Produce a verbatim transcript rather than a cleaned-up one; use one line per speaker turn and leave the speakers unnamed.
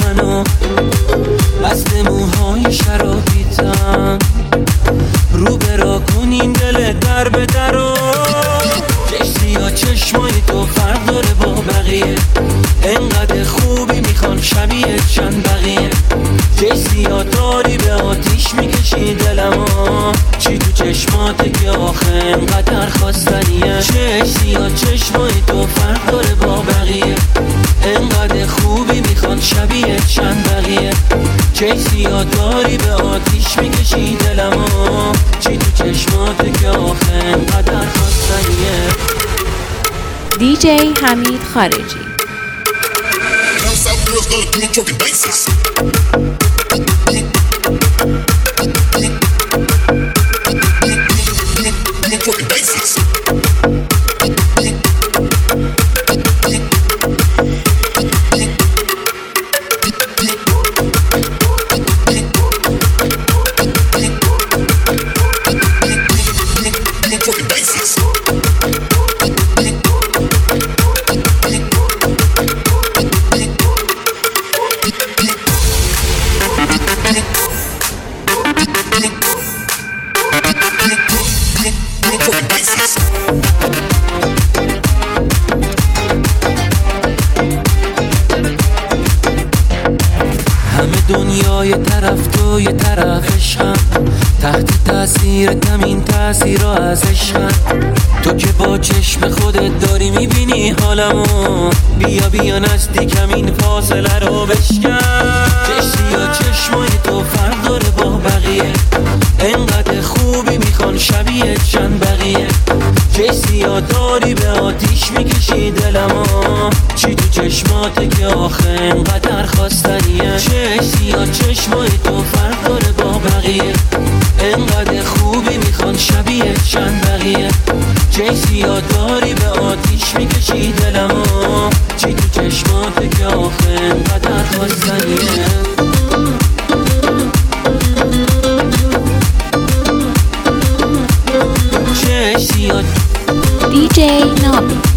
منو بسته موهای شرابیتم رو برا کنین دل در به درو چشتی یا چشمای تو فرق داره با بقیه انقدر خوبی میخوان شبیه چند بقیه چشتی یا داری به آتیش میکشی دلمو چی تو چشماته که آخه انقدر خواستنیه چشتی یا چشمای تو فرق داره با بقیه انقدر خوبی میخوان شبیه چند بقیه چشتی یا داری به آتیش میکشی دلمو چی تو چشماته که آخه انقدر خواستنیه.
دی جی حمید خارجی.
همه دنیا یه طرف تو یه طرف عشقم تحت تاثیر تمین تاثیر رو از عشقم تو که با چشم خودت داری میبینی حالمو بیا بیا نزدیکم این فاصله رو بشکن چشتی یا چشمای تو فرق داره با بقیه انقدر خوبی میخوان شبیه چند بقیه چشتی یا داری به آتیش میکشی دلمو چی تو چشماته که آخه انقدر خواستنیه چشتی یا چشمای تو فرق داره با بقیه انقدر خوبی میخوان شبیه چند بقیه چشتی یا داری به آتیش میکشی دلمو چی تو چشماته که آخه انقدر خواستنیه.
دی جی نامی.